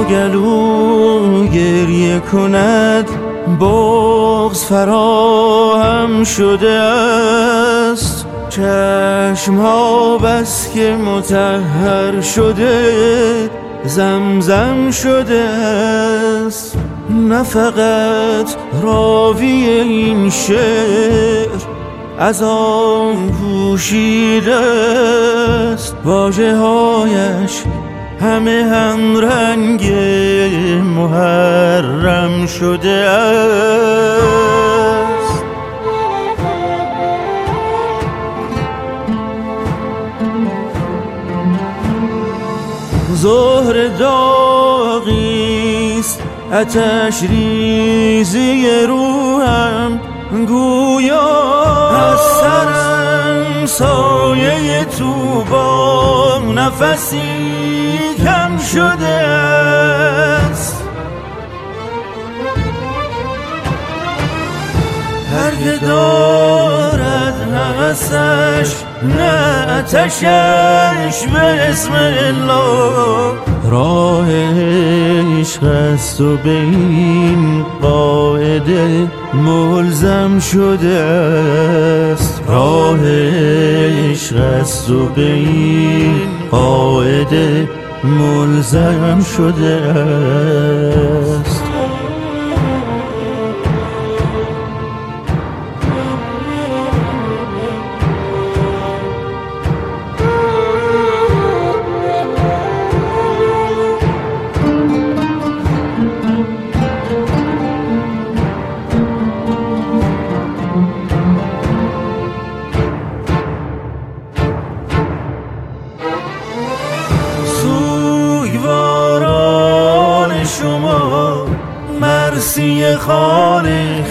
گلو گریه کند بغض فراهم شده است. چشم‌ها بس که مطهر شده زمزم شده است. نه فقط راوی این شعر از آن پوشیده است، واژه‌هایش همه هم رنگ محرم شده است. زهر داغیست آتش ریزی روحم، گویا از سرم سایه طوبا نفسی کم شده است. هر که دارد نفسش نه آتشش به اسم الله، راه عشق است و به این قاعده ملزم شده است. راه عشق است و به این قاعده ملزم شده است. شما مرسی خان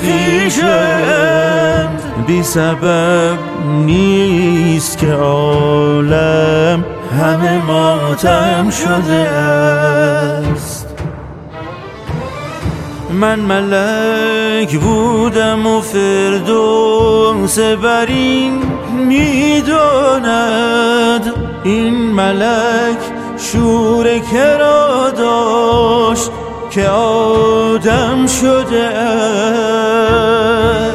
خویشند، بی سبب نیست که عالم همه ماتم شده است. من ملک بودم و فردوس برین میداند، این ملک شور کرا داشت که آدم شده است.